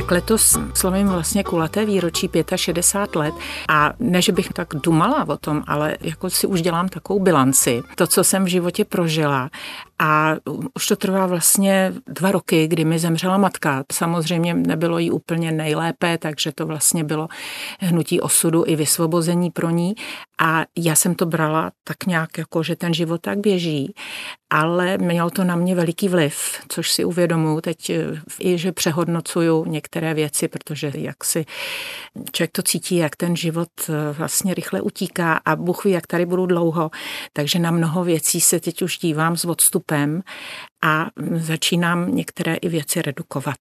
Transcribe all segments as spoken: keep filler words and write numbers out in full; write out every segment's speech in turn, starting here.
Tak letos slavím vlastně kulaté výročí šedesát pět let a ne, že bych tak dumala o tom, ale jako si už dělám takovou bilanci. To, co jsem v životě prožila a už to trvá vlastně dva roky, kdy mi zemřela matka. Samozřejmě nebylo jí úplně nejlépe, takže to vlastně bylo hnutí osudu i vysvobození pro ní a já jsem to brala tak nějak jako, že ten život tak běží, ale mělo to na mě veliký vliv, což si uvědomuji teď i, že přehodnocuju některé věci, protože jak si člověk to cítí, jak ten život vlastně rychle utíká a Bůh ví, jak tady budu dlouho, takže na mnoho věcí se teď už dívám s odstupem a začínám některé i věci redukovat.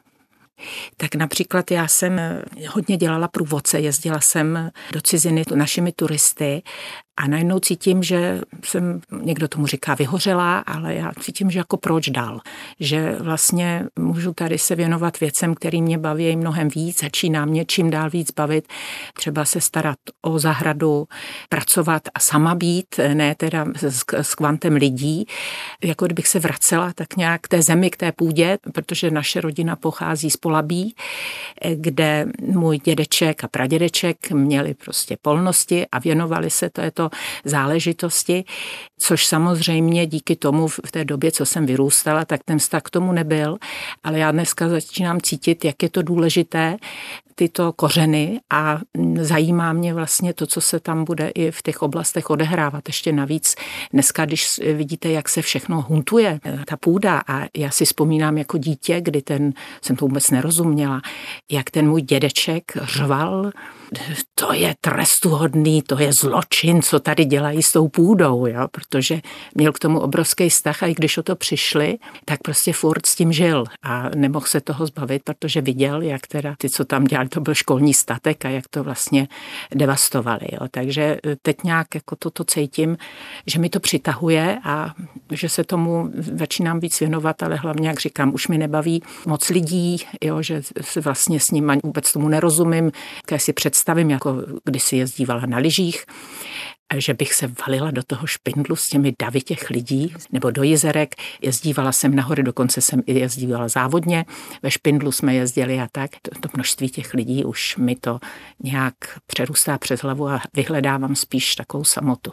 Tak například já jsem hodně dělala průvodce, jezdila jsem do ciziny našimi turisty a najednou cítím, že jsem, někdo tomu říká vyhořela, ale já cítím, že jako proč dál. Že vlastně můžu tady se věnovat věcem, který mě baví mnohem víc, začíná mě čím dál víc bavit, třeba se starat o zahradu, pracovat a sama být, ne teda s, s kvantem lidí, jako kdybych se vracela tak nějak k té zemi, k té půdě, protože naše rodina pochází z Polabí, kde můj dědeček a pradědeček měli prostě polnosti a věnovali se této záležitosti, což samozřejmě díky tomu v té době, co jsem vyrůstala, tak ten vztah k tomu nebyl, ale já dneska začínám cítit, jak je to důležité, tyto kořeny a zajímá mě vlastně to, co se tam bude i v těch oblastech odehrávat. Ještě navíc dneska, když vidíte, jak se všechno huntuje, ta půda a já si vzpomínám jako dítě, kdy ten, jsem to vůbec nerozuměla, jak ten můj dědeček řval, to je trestuhodný, to je zločin, co tady dělají s tou půdou, jo? Protože měl k tomu obrovský vztah a i když o to přišli, tak prostě furt s tím žil a nemohl se toho zbavit, protože viděl, jak teda ty, co tam dělali, to byl školní statek a jak to vlastně devastovali. Jo? Takže teď nějak jako toto cítím, že mi to přitahuje a že se tomu začínám víc věnovat, ale hlavně, jak říkám, už mi nebaví moc lidí, jo? Že se vlastně s nimi vůbec tomu nerozumím, když si představím, jako když si jezdívala na lyžích, že bych se valila do toho špindlu s těmi davy těch lidí, nebo do jezerek. Jezdívala jsem nahoře, dokonce jsem i jezdívala závodně. Ve špindlu jsme jezdili a tak. To, to množství těch lidí už mi to nějak přerůstá přes hlavu a vyhledávám spíš takovou samotu.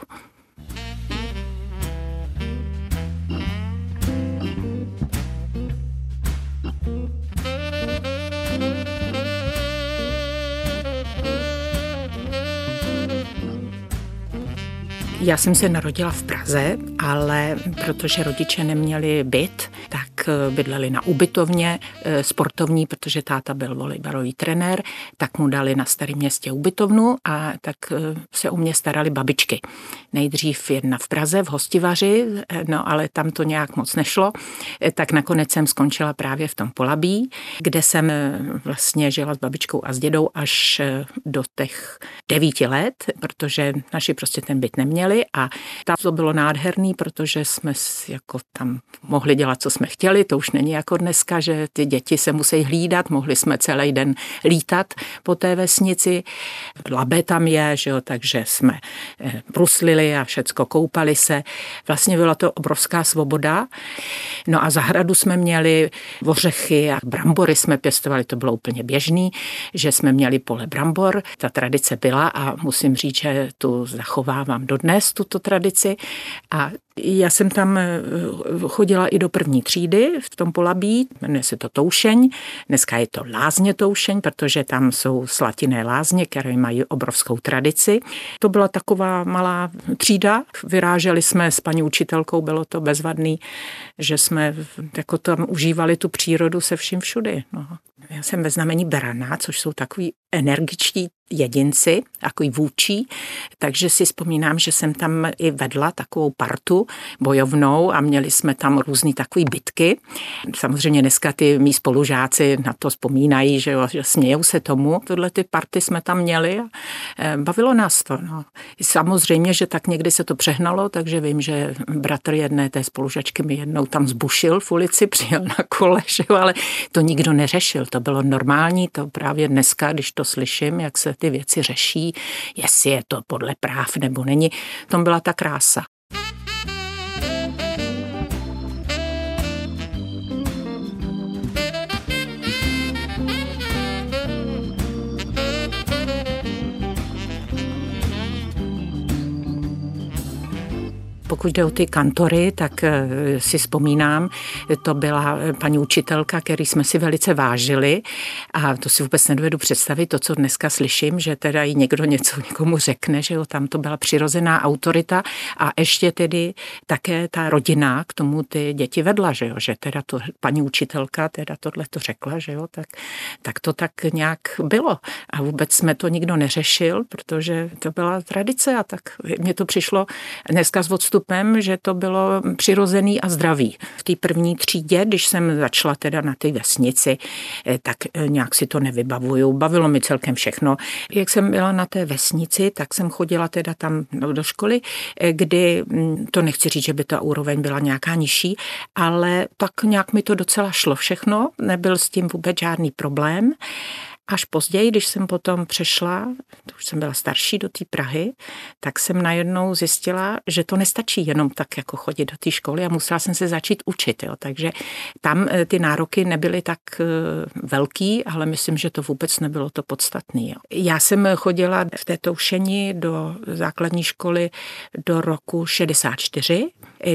Já jsem se narodila v Praze, ale protože rodiče neměli byt, tak bydleli na ubytovně sportovní, protože táta byl volejbalový trenér, tak mu dali na Starém Městě ubytovnu a tak se o mě starali babičky. Nejdřív jedna v Praze, v Hostivaři, no ale tam to nějak moc nešlo, tak nakonec jsem skončila právě v tom Polabí, kde jsem vlastně žila s babičkou a s dědou až do těch devíti let, protože naši prostě ten byt neměli. A tam to bylo nádherný, protože jsme jako tam mohli dělat, co jsme chtěli. To už není jako dneska, že ty děti se musí hlídat. Mohli jsme celý den lítat po té vesnici. Labe tam je, že jo, takže jsme bruslili a všecko, koupali se. Vlastně byla to obrovská svoboda. No a zahradu jsme měli, ořechy a brambory jsme pěstovali, to bylo úplně běžný, že jsme měli pole brambor. Ta tradice byla a musím říct, že tu zachovávám dodnes, tuto tradici a já jsem tam chodila i do první třídy v tom Polabí, jmenuje se to Toušeň, dneska je to Lázně Toušeň, protože tam jsou slatinné lázně, které mají obrovskou tradici. To byla taková malá třída, vyráželi jsme s paní učitelkou, bylo to bezvadný, že jsme jako tam užívali tu přírodu se vším všudy. No. Já jsem ve znamení berana, což jsou takový energičtí jedinci, takový vůčí, takže si vzpomínám, že jsem tam i vedla takovou partu bojovnou a měli jsme tam různý takový bitky. Samozřejmě dneska ty mý spolužáci na to vzpomínají, že, jo, že smějou se tomu. Tohle ty party jsme tam měli a bavilo nás to. No. Samozřejmě, že tak někdy se to přehnalo, takže vím, že bratr jedné té spolužačky mi jednou tam zbušil v ulici, přijel na kole, že jo, ale to nikdo neřešil. To bylo normální, to právě dneska, když to slyším, jak se ty věci řeší, jestli je to podle práv nebo není, v tom byla ta krása. pokud jde o ty kantory, tak si vzpomínám, to byla paní učitelka, který jsme si velice vážili a to si vůbec nedovedu představit, to, co dneska slyším, že teda i někdo něco někomu řekne, že jo, tam to byla přirozená autorita a ještě tedy také ta rodina k tomu ty děti vedla, že jo, že teda to paní učitelka teda tohle to řekla, že jo, tak, tak to tak nějak bylo a vůbec jsme to nikdo neřešil, protože to byla tradice a tak mně to přišlo dneska s odstupem, že to bylo přirozený a zdravý. V té první třídě, když jsem začala teda na té vesnici, tak nějak si to nevybavuju. Bavilo mi celkem všechno. Jak jsem byla na té vesnici, tak jsem chodila teda tam do školy, kdy to nechci říct, že by ta úroveň byla nějaká nižší, ale tak nějak mi to docela šlo všechno. Nebyl s tím vůbec žádný problém. Až později, když jsem potom přešla, to už jsem byla starší, do té Prahy, tak jsem najednou zjistila, že to nestačí jenom tak jako chodit do té školy a musela jsem se začít učit. Jo. Takže tam ty nároky nebyly tak velký, ale myslím, že to vůbec nebylo to podstatné. Já jsem chodila v té Toušeni do základní školy do roku šedesát čtyři,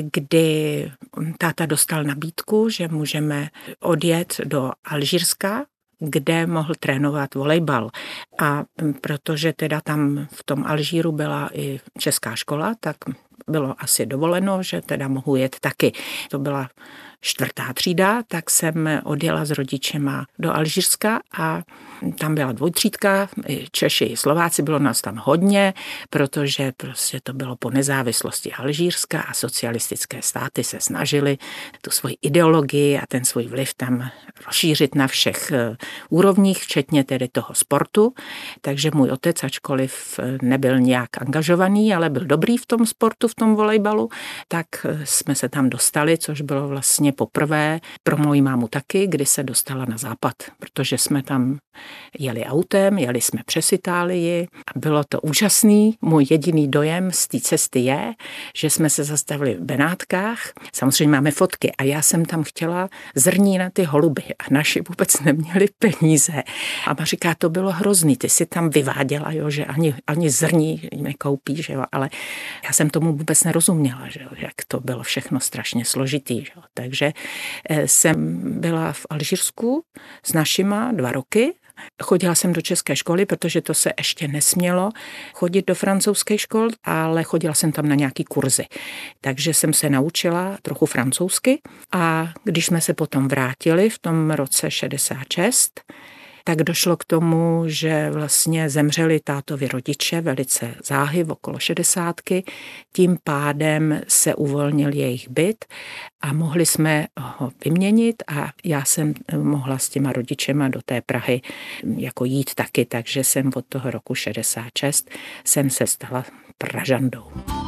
kdy táta dostal nabídku, že můžeme odjet do Alžírska, kde mohl trénovat volejbal. A protože teda tam v tom Alžíru byla i česká škola, tak bylo asi dovoleno, že teda mohu jet taky. To byla čtvrtá třída, tak jsem odjela s rodičema do Alžírska a tam byla dvojtřídka, Češi i Slováci, bylo nás tam hodně, protože prostě to bylo po nezávislosti Alžírska a socialistické státy se snažili tu svoji ideologii a ten svůj vliv tam rozšířit na všech úrovních, včetně tedy toho sportu. Takže můj otec, ačkoliv nebyl nějak angažovaný, ale byl dobrý v tom sportu, v tom volejbalu, tak jsme se tam dostali, což bylo vlastně poprvé pro moji mámu taky, kdy se dostala na západ, protože jsme tam jeli autem, jeli jsme přes Itálii a bylo to úžasný. Můj jediný dojem z té cesty je, že jsme se zastavili v Benátkách. Samozřejmě máme fotky a já jsem tam chtěla zrní na ty holuby a naši vůbec neměli peníze. A ma říká, to bylo hrozný, ty si tam vyváděla, jo, že ani, ani zrní nekoupíš, jo, ale já jsem tomu vůbec nerozuměla, že jo, jak to bylo všechno strašně složitý. Že jo. Takže jsem byla v Alžírsku s našima dva roky. Chodila jsem do české školy, protože to se ještě nesmělo chodit do francouzské škol, ale chodila jsem tam na nějaký kurzy. Takže jsem se naučila trochu francouzsky a když jsme se potom vrátili v tom roce šedesát šest, tak došlo k tomu, že vlastně zemřeli tátovi rodiče velice záhy, okolo šedesátky. Tím pádem se uvolnil jejich byt a mohli jsme ho vyměnit a já jsem mohla s těma rodičema do té Prahy jako jít taky, takže jsem od toho roku šedesát šest jsem se stala Pražandou.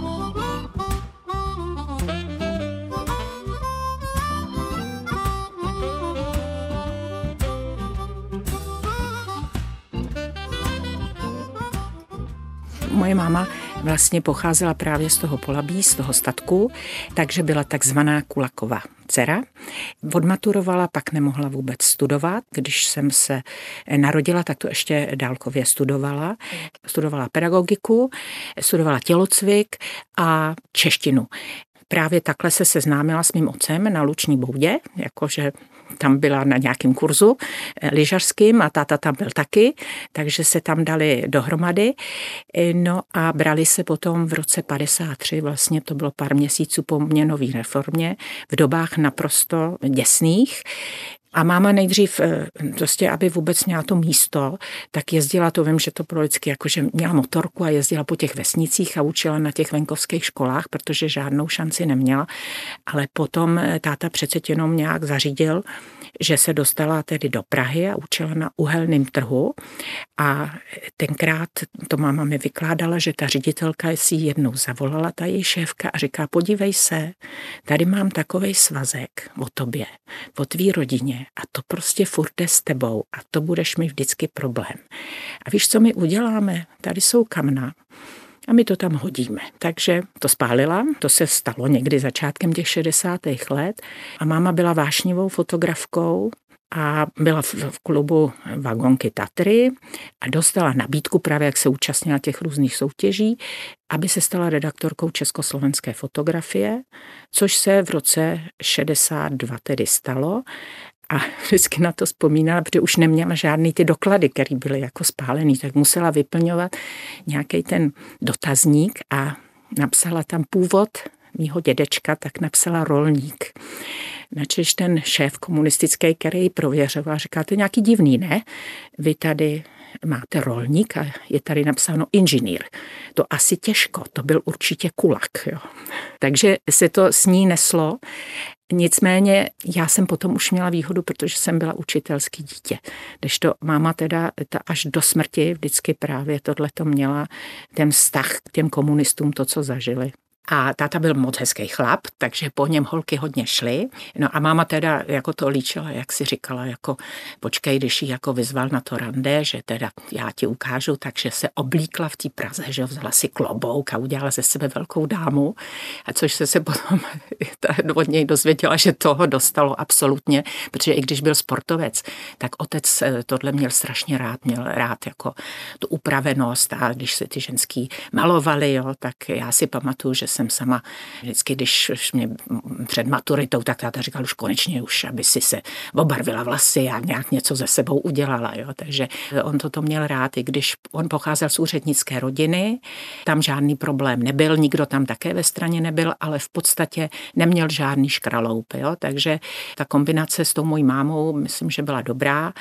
Moje máma vlastně pocházela právě z toho Polabí, z toho statku, takže byla takzvaná Kulakova dcera. Odmaturovala, pak nemohla vůbec studovat. Když jsem se narodila, tak to ještě dálkově studovala. Studovala pedagogiku, studovala tělocvik a češtinu. Právě takhle se seznámila s mým otcem na Luční Boudě, jakože tam byla na nějakém kurzu lyžařským a táta tam byl taky, takže se tam dali dohromady. No a brali se potom v roce padesát tři, vlastně to bylo pár měsíců po měnové reformě, v dobách naprosto děsných. A máma nejdřív, prostě, aby vůbec měla to místo, tak jezdila, to vím, že to bylo vždycky, jakože měla motorku a jezdila po těch vesnicích a učila na těch venkovských školách, protože žádnou šanci neměla. Ale potom táta přece jenom nějak zařídil, že se dostala tedy do Prahy a učila na uhelném trhu. A tenkrát to máma mi vykládala, že ta ředitelka si jednou zavolala, ta její šéfka, a říká, podívej se, tady mám takovej svazek o tobě, o tvý rodině. A to prostě furt jde s tebou a to budeš mít vždycky problém. A víš, co my uděláme? Tady jsou kamna a my to tam hodíme. Takže to spálila, to se stalo někdy začátkem těch šedesátých let a máma byla vášnivou fotografkou a byla v, v klubu Vagonky Tatry a dostala nabídku právě, jak se účastnila těch různých soutěží, aby se stala redaktorkou československé fotografie, což se v roce šedesát dva tedy stalo. A vždycky na to vzpomínala, protože už neměla žádný ty doklady, které byly jako spálený, tak musela vyplňovat nějaký ten dotazník a napsala tam původ mýho dědečka, tak napsala rolník. Načež ten šéf komunistický, který ji prověřoval, říká, to je nějaký divný, ne? Vy tady máte rolník a je tady napsáno inženýr. To asi těžko, to byl určitě kulak. Jo. Takže se to s ní neslo. Nicméně já jsem potom už měla výhodu, protože jsem byla učitelský dítě. Kdežto máma teda ta až do smrti vždycky právě tohleto měla, ten vztah k těm komunistům, to, co zažili. A táta byl moc hezký chlap, takže po něm holky hodně šly. No a máma teda jako to líčila, jak si říkala, jako počkej, když jí jako vyzval na to rande, že teda já ti ukážu, takže se oblíkla v té Praze, že vzala si klobouk a udělala ze sebe velkou dámu. A což se se potom od něj dozvěděla, že toho dostalo absolutně, protože i když byl sportovec, tak otec tohle měl strašně rád, měl rád jako tu upravenost a když se ty ženský malovali, jo, tak já si pamatuju, že jsem sama vždycky, když mě před maturitou, tak táta říkal už konečně už, aby si se obarvila vlasy a nějak něco ze sebou udělala. Jo. Takže on toto měl rád, i když on pocházel z úřednické rodiny, tam žádný problém nebyl, nikdo tam také ve straně nebyl, ale v podstatě neměl žádný škraloup. Jo. Takže ta kombinace s tou mojí mámou, myslím, že byla dobrá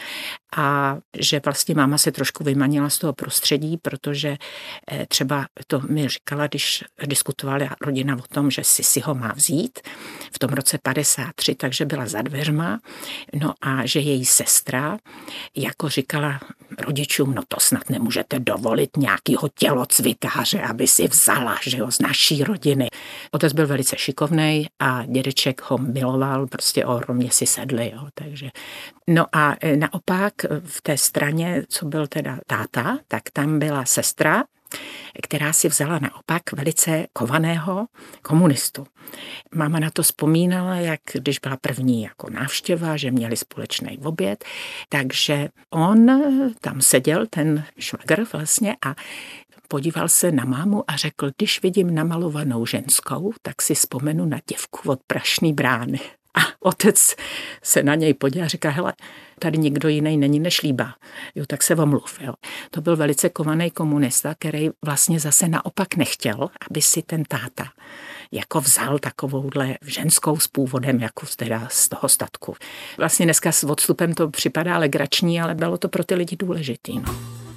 a že vlastně máma se trošku vymanila z toho prostředí, protože třeba to mi říkala, když diskutovala rodina o tom, že si si ho má vzít v tom roce padesát tři, takže byla za dveřma, no a že její sestra jako říkala rodičům, no to snad nemůžete dovolit nějakýho tělocvikáře, aby si vzala, že jo, z naší rodiny. Otec byl velice šikovnej a dědeček ho miloval, prostě ohromně si sedli, jo, takže. No a naopak v té straně, co byl teda táta, tak tam byla sestra, která si vzala naopak velice kovaného komunistu. Máma na to vzpomínala, jak když byla první jako návštěva, že měli společný oběd, takže on tam seděl, ten švagr vlastně, a podíval se na mámu a řekl, když vidím namalovanou ženskou, tak si vzpomenu na děvku od Prašné brány. A otec se na něj podíval a říká, hele, tady nikdo jiný není než Líba. Jo, tak se omluv. Jo. To byl velice kovaný komunista, který vlastně zase naopak nechtěl, aby si ten táta jako vzal takovouhle ženskou s původem jako teda z toho statku. Vlastně dneska s odstupem to připadá legrační, ale bylo to pro ty lidi důležitý. No.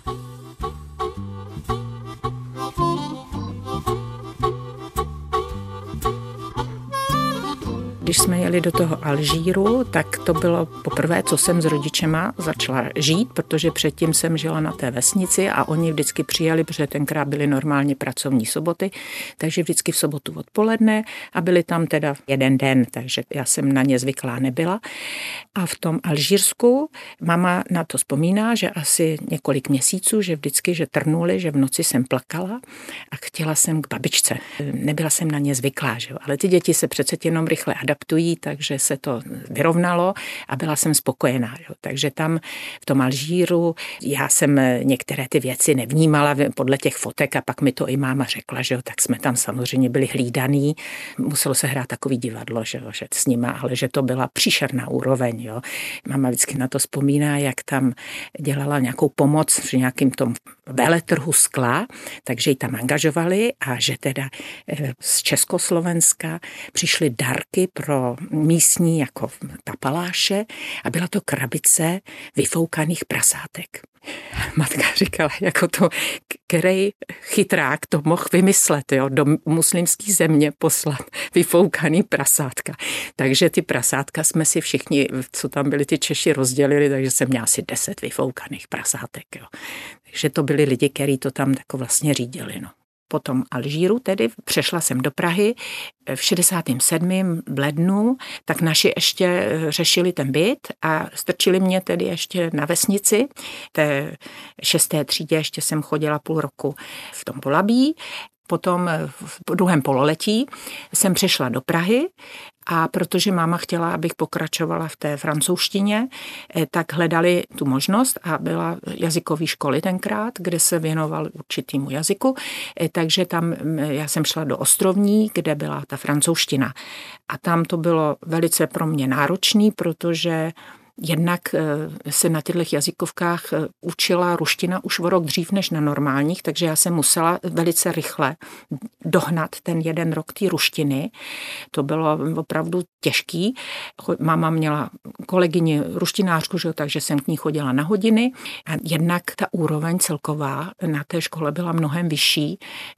Když jsme jeli do toho Alžíru, tak to bylo poprvé, co jsem s rodičema začala žít, protože předtím jsem žila na té vesnici a oni vždycky přijeli, protože tenkrát byly normálně pracovní soboty, takže vždycky v sobotu odpoledne a byli tam teda jeden den, takže já jsem na ně zvyklá nebyla. A v tom Alžírsku mama na to vzpomíná, že asi několik měsíců, že vždycky, že trnuli, že v noci jsem plakala a chtěla jsem k babičce. Nebyla jsem na ně zvyklá, že jo? Ale ty děti se přece jenom rychle adaptují, takže se to vyrovnalo a byla jsem spokojená. Jo. Takže tam v tom Alžíru já jsem některé ty věci nevnímala podle těch fotek a pak mi to i máma řekla, že jo, tak jsme tam samozřejmě byli hlídaný. Muselo se hrát takový divadlo, že jo, že s nima, ale že to byla příšerná úroveň. Jo. Máma vždycky na to vzpomíná, jak tam dělala nějakou pomoc v nějakým tom veletrhu skla, takže ji tam angažovali a že teda z Československa přišly darky pro místní jako tapaláše a byla to krabice vyfoukaných prasátek. Matka říkala, jako to, který chytrák to mohl vymyslet, jo, do muslimské země poslat vyfoukaný prasátka. Takže ty prasátka jsme si všichni, co tam byli ty Češi, rozdělili, takže jsem měla asi deset vyfoukaných prasátek. Jo. Takže to byli lidi, kteří to tam jako vlastně řídili, no. Po tom Alžíru tedy přešla jsem do Prahy v šedesátém sedmém v lednu, tak naši ještě řešili ten byt a strčili mě tedy ještě na vesnici. V té šesté třídě ještě jsem chodila půl roku v tom Polabí Potom v druhém pololetí jsem přešla do Prahy a protože máma chtěla, abych pokračovala v té francouzštině, tak hledali tu možnost a byla jazykové školy tenkrát, kde se věnoval určitýmu jazyku, takže tam já jsem šla do Ostrovní, kde byla ta francouzština. A tam to bylo velice pro mě náročný, protože jednak se na těchto jazykovkách učila ruština už o rok dřív než na normálních, takže já jsem musela velice rychle dohnat ten jeden rok té ruštiny. To bylo opravdu těžký. Máma měla kolegyni ruštinářku, že, takže jsem k ní chodila na hodiny. A jednak ta úroveň celková na té škole byla mnohem vyšší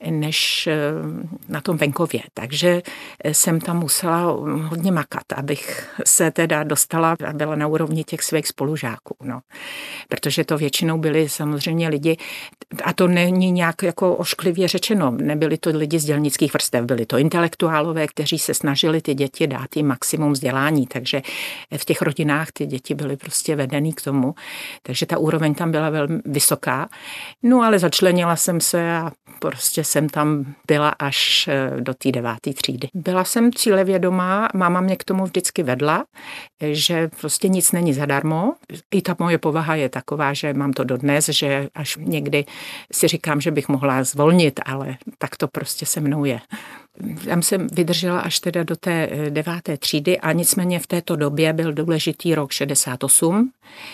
než na tom venkově. Takže jsem tam musela hodně makat, abych se teda dostala a byla na úrovni těch svých spolužáků. No. Protože to většinou byli samozřejmě lidi, a to není nějak jako ošklivě řečeno, nebyli to lidi z dělnických vrstev, byli to intelektuálové, kteří se snažili ty děti dát jim maximum vzdělání, takže v těch rodinách ty děti byly prostě vedený k tomu, takže ta úroveň tam byla velmi vysoká. No ale začlenila jsem se a prostě jsem tam byla až do té deváté třídy. Byla jsem cílevědomá, máma mě k tomu vždycky vedla, že prostě nic není zadarmo. I ta moje povaha je taková, že mám to dodnes, že až někdy si říkám, že bych mohla zvolnit, ale tak to prostě se mnou je. Tam jsem vydržela až teda do té deváté třídy a nicméně v této době byl důležitý rok šedesát osm,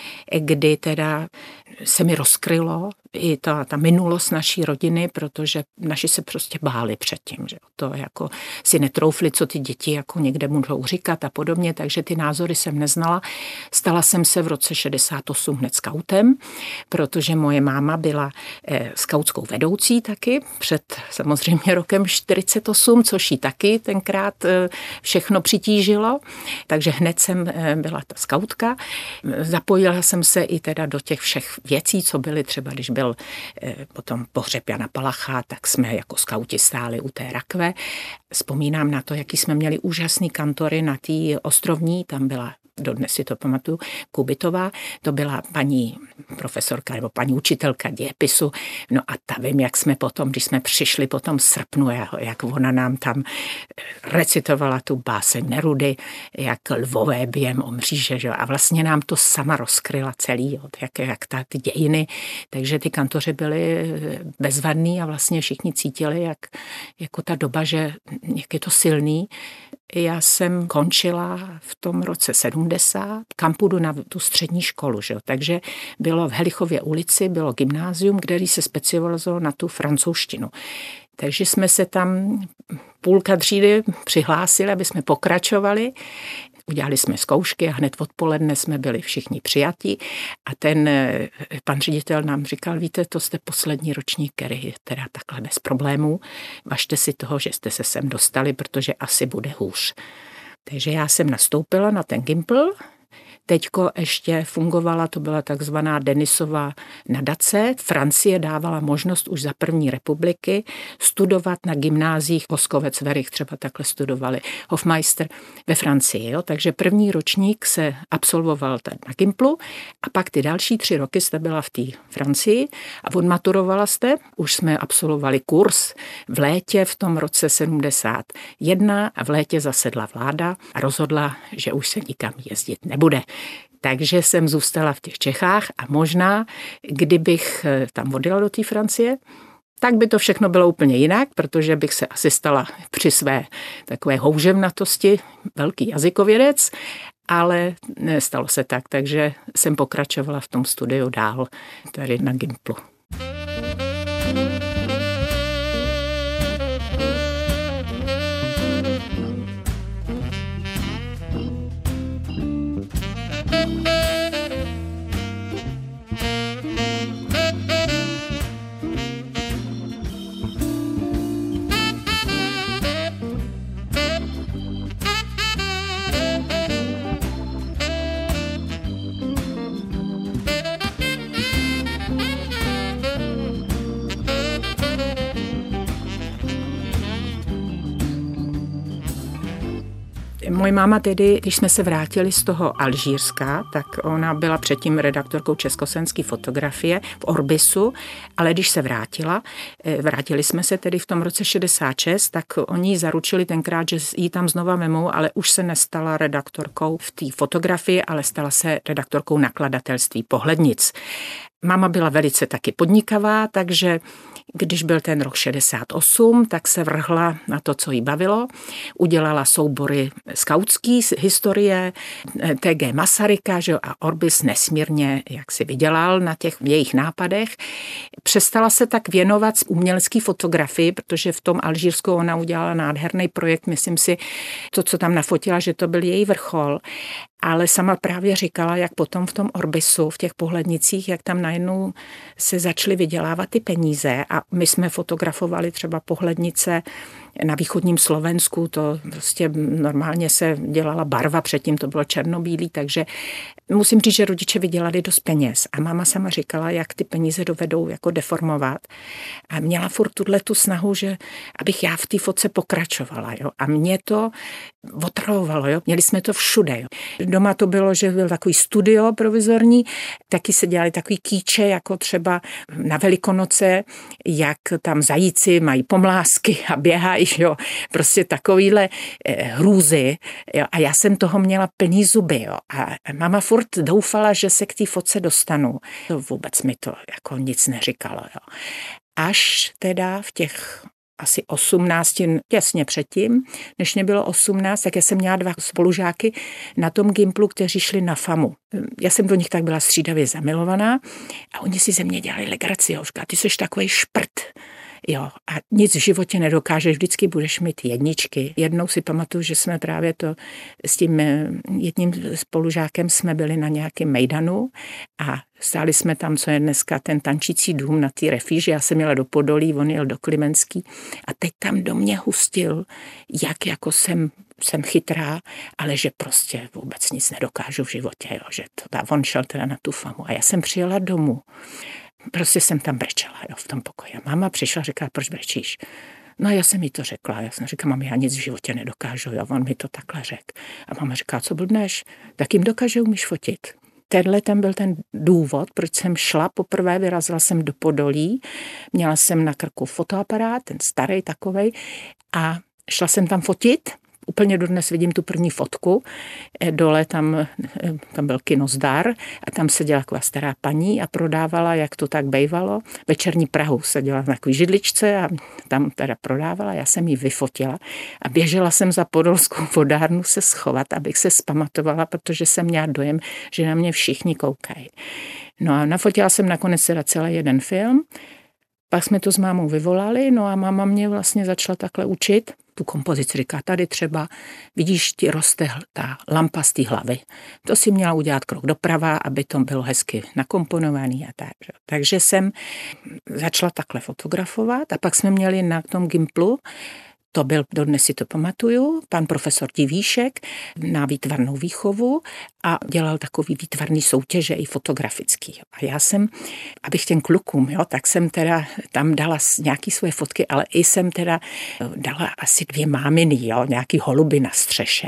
kdy teda se mi rozkrylo i ta, ta minulost naší rodiny, protože naši se prostě báli předtím, že to jako si netroufli, co ty děti jako někde můžou říkat a podobně, takže ty názory jsem neznala. Stala jsem se v roce šedesát osm hned skautem, protože moje máma byla eh, skautskou vedoucí taky před samozřejmě rokem čtyřicet osm, což jí taky tenkrát eh, všechno přitížilo, takže hned jsem eh, byla ta skautka. Zapojila jsem se i teda do těch všech věcí, co byly třeba, když byl eh, potom pohřeb Jana Palacha, tak jsme jako skauti stáli u té rakve. Vzpomínám na to, jaký jsme měli úžasný kantory na té Ostrovní, tam byla, dodnes si to pamatuju, Kubitová, to byla paní profesorka nebo paní učitelka dějepisu, no a ta vím, jak jsme potom, když jsme přišli po tom srpnu, jak ona nám tam recitovala tu báseň Nerudy, jak lvové během o mříže, že? A vlastně nám to sama rozkryla celý, jak, jak ta, ty dějiny, takže ty kantoři byli bezvadný a vlastně všichni cítili, jak jako ta doba, že jak je to silný. Já jsem končila v tom roce sedmdesát, kam půjdu na tu střední školu, že? Takže bylo v Helichově ulici, bylo gymnázium, který se specializovalo na tu francouzštinu. Takže jsme se tam půlka třídy přihlásili, aby jsme pokračovali. Udělali jsme zkoušky a hned odpoledne jsme byli všichni přijatí a ten pan ředitel nám říkal, víte, to jste poslední ročník, který je teda takhle bez problémů, važte si toho, že jste se sem dostali, protože asi bude hůř. Takže já jsem nastoupila na ten Gimpl. Teďko ještě fungovala, to byla takzvaná Denisova nadace. Francie dávala možnost už za první republiky studovat na gymnáziích Boskovec, Verich, třeba takhle studovali Hofmeister ve Francii. Jo? Takže první ročník se absolvoval ten na Gimplu a pak ty další tři roky jste byla v té Francii a odmaturovala jste. Už jsme absolvovali kurz v létě v tom roce sedmdesát jedna a v létě zasedla vláda a rozhodla, že už se nikam jezdit nebude. Takže jsem zůstala v těch Čechách a možná, kdybych tam odjela do té Francie, tak by to všechno bylo úplně jinak, protože bych se asi stala při své takové houževnatosti velký jazykovědec, ale nestalo se tak, takže jsem pokračovala v tom studiu dál tady na Gimplu. Moje máma tedy, když jsme se vrátili z toho Alžírska, tak ona byla předtím redaktorkou československé fotografie v Orbisu, ale když se vrátila, vrátili jsme se tedy v tom roce šedesát šest, tak oni ji zaručili tenkrát, že ji tam znova vemou, ale už se nestala redaktorkou v té fotografii, ale stala se redaktorkou nakladatelství Pohlednic. Máma byla velice taky podnikavá, takže když byl ten rok šedesát osm, tak se vrhla na to, co jí bavilo. Udělala soubory skautský historie, T G Masaryka, že, a Orbis nesmírně, jak si vydělal na těch jejich nápadech. Přestala se tak věnovat umělecké fotografii, protože v tom Alžírsku ona udělala nádherný projekt, myslím si, to, co tam nafotila, že to byl její vrchol. Ale sama právě říkala, jak potom v tom Orbisu, v těch Pohlednicích, jak tam najednou se začaly vydělávat ty peníze a my jsme fotografovali třeba Pohlednice na východním Slovensku, to prostě normálně se dělala barva, předtím to bylo černobílý, takže musím říct, že rodiče vydělali dost peněz a máma sama říkala, jak ty peníze dovedou jako deformovat a měla furt tuhle tu snahu, že abych já v té fotce pokračovala, jo, a mě to otravovalo, jo, měli jsme to všude, jo. Doma to bylo, že byl takový studio provizorní, taky se dělali takový kýče, jako třeba na Velikonoce, jak tam zajíci mají pomlásky a běhají, jo, prostě takovýhle hrůzy, jo, a já jsem toho měla plný zuby, jo, a máma furt doufala, že se k té fotce dostanu. To vůbec mi to jako nic neříkalo, jo. Až teda v těch asi osmnácti, těsně předtím, než mě bylo osmnáct, tak já jsem měla dva spolužáky na tom Gimplu, kteří šli na FAMu. Já jsem do nich tak byla střídavě zamilovaná a oni si ze mě dělali legraci. Jo. Říkali, ty jsi takovej šprt. Jo, a nic v životě nedokážeš, vždycky budeš mít jedničky. Jednou si pamatuju, že jsme právě to s tím jedním spolužákem jsme byli na nějakém mejdanu a stáli jsme tam, co je dneska ten tančící dům na té refíži. Já jsem jela do Podolí, on jel do Klimenský a teď tam do mě hustil, jak jako jsem, jsem chytrá, ale že prostě vůbec nic nedokážu v životě, jo, že to, a on šel teda na tu FAMu a já jsem přijela domů. Prostě jsem tam brečela, jo, v tom pokoji. Máma přišla a říkala, proč brečíš? No já jsem jí to řekla. Já jsem říkala, mami, já nic v životě nedokážu. Jo, on mi to takhle řekl. A máma říká, co blbneš? Tak jim dokáže, umíš fotit. Tenhle ten byl ten důvod, proč jsem šla. Poprvé vyrazila jsem do Podolí. Měla jsem na krku fotoaparát, ten starý takovej. A šla jsem tam fotit. Úplně dodnes vidím tu první fotku. Dole tam, tam byl kinozdar a tam seděla taková stará paní a prodávala, jak to tak bejvalo. Večerní Prahu seděla v takové židličce a tam teda prodávala. Já jsem ji vyfotila a běžela jsem za podolskou vodárnu se schovat, abych se zpamatovala, protože jsem měla dojem, že na mě všichni koukají. No a nafotila jsem nakonec teda celý jeden film. Pak jsme to s mámou vyvolali, no a máma mě vlastně začala takhle učit. Tu kompozici říká, tady třeba, vidíš, ti roste ta lampa z té hlavy. To si měla udělat krok doprava, aby to bylo hezky nakomponovaný a tak. Takže jsem začala takhle fotografovat a pak jsme měli na tom Gimplu, to byl, dodnes si to pamatuju, pan profesor Divíšek na výtvarnou výchovu a dělal takový výtvarný soutěže i fotografický. A já jsem, abych těm klukům, jo, tak jsem teda tam dala nějaký svoje fotky, ale i jsem teda dala asi dvě máminy, jo, nějaký holuby na střeše.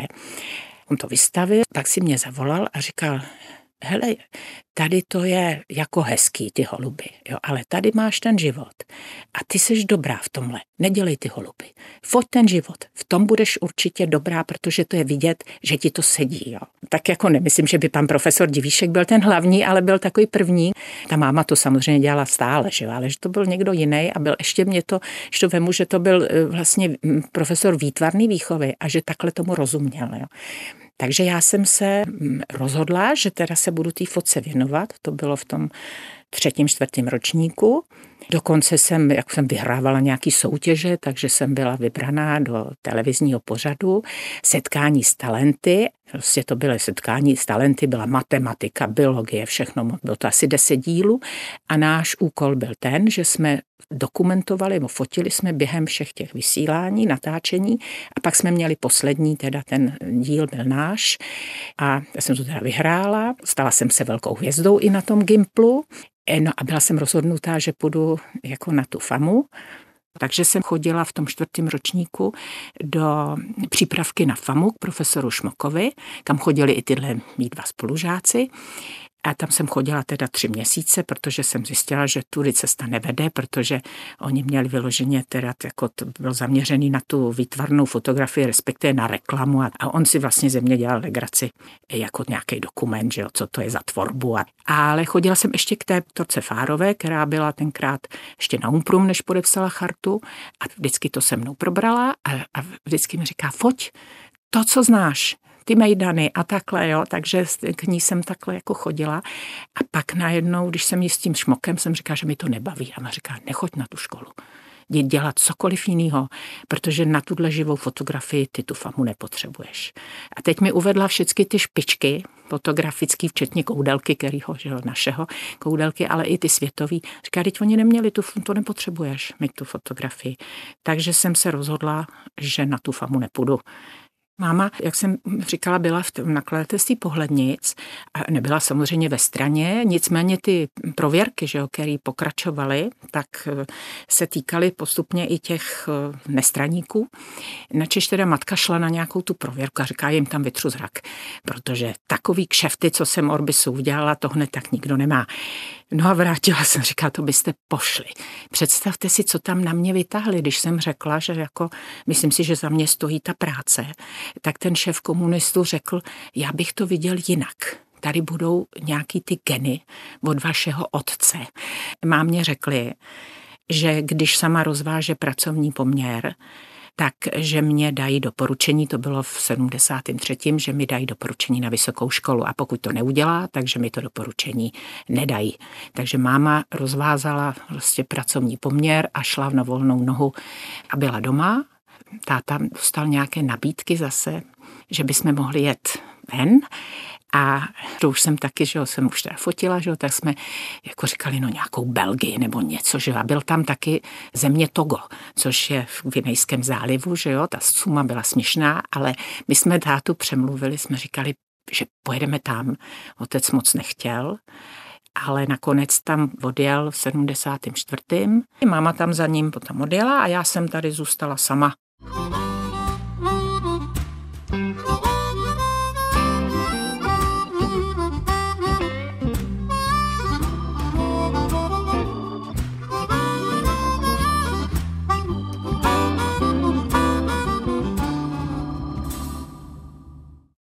On to vystavil, pak si mě zavolal a říkal, hele, tady to je jako hezký, ty holuby, jo, ale tady máš ten život a ty seš dobrá v tomhle, nedělej ty holuby, foť ten život, v tom budeš určitě dobrá, protože to je vidět, že ti to sedí, jo. Tak jako nemyslím, že by pan profesor Divíšek byl ten hlavní, ale byl takový první. Ta máma to samozřejmě dělala stále, že jo, ale že to byl někdo jiný a byl ještě mě to, že to vemu, že to byl vlastně profesor výtvarný výchovy a že takhle tomu rozuměl, jo. Takže já jsem se rozhodla, že teda se budu té fotce věnovat. To bylo v tom třetím, čtvrtém ročníku. Dokonce jsem, jak jsem vyhrávala nějaký soutěže, takže jsem byla vybraná do televizního pořadu Setkání s talenty. Prostě to byly setkání s talenty, byla matematika, biologie, všechno, bylo to asi deset dílů. A náš úkol byl ten, že jsme dokumentovali, nebo fotili jsme během všech těch vysílání, natáčení a pak jsme měli poslední, teda ten díl byl náš a já jsem to teda vyhrála, stala jsem se velkou hvězdou i na tom Gimplu. No a byla jsem rozhodnutá, že půjdu jako na tu FAMu. Takže jsem chodila v tom čtvrtém ročníku do přípravky na FAMu k profesoru Šmokovi, kam chodili i tyhle mý dva spolužáci. A tam jsem chodila teda tři měsíce, protože jsem zjistila, že tudy cesta nevede, protože oni měli vyloženě teda, jako to bylo zaměřený na tu výtvarnou fotografii, respektive na reklamu a, a on si vlastně ze mě dělal legraci jako nějaký dokument, že jo, co to je za tvorbu. A, ale chodila jsem ještě k té doktorce Fárové, která byla tenkrát ještě na Umprum, než podepsala chartu a vždycky to se mnou probrala a, a vždycky mi říká, foť to, co znáš, ty mejdany a takhle, jo, takže k ní jsem takhle jako chodila a pak najednou, když jsem jí s tím Šmokem, jsem říkala, že mi to nebaví a ona říká, nechoď na tu školu, jdi dělat cokoliv jinýho, protože na tuhle živou fotografii ty tu FAMu nepotřebuješ. A teď mi uvedla všechny ty špičky fotografický, včetně Koudelky, kterýho, že jo, našeho Koudelky, ale i ty světový. Říká, teď oni neměli, tu, to nepotřebuješ, mít tu fotografii. Takže jsem se rozhodla, že na tu FAMu nepůjdu. Máma, jak jsem říkala, byla v nakladatelství Pohlednic a nebyla samozřejmě ve straně, nicméně ty prověrky, že jo, které pokračovaly, tak se týkaly postupně i těch nestraníků. Načež teda matka šla na nějakou tu prověrku a říká, jim tam vytřu zrak, protože takový kšefty, co jsem Orbisu udělala, to hned tak nikdo nemá. No a vrátila jsem, říká, to byste pošli. Představte si, co tam na mě vytáhli, když jsem řekla, že jako, myslím si, že za mě stojí ta práce, tak ten šéf komunistů řekl, já bych to viděl jinak. Tady budou nějaký ty geny od vašeho otce. Mámě řekli, že když sama rozváže pracovní poměr, takže mě dají doporučení, to bylo v sedmdesátém třetím že mi dají doporučení na vysokou školu a pokud to neudělá, takže mi to doporučení nedají. Takže máma rozvázala prostě pracovní poměr a šla na volnou nohu a byla doma. Táta dostal nějaké nabídky zase, že bychom mohli jet ven a to už jsem taky, že jo, jsem už teda fotila, že jo, tak jsme jako říkali, no nějakou Belgii nebo něco, že jo, a byl tam taky země Togo, což je v Guinejském zálivu, že jo, ta suma byla směšná, ale my jsme tátu přemluvili, jsme říkali, že pojedeme tam, otec moc nechtěl, ale nakonec tam odjel v sedmdesátém čtvrtém Máma tam za ním potom odjela a já jsem tady zůstala sama.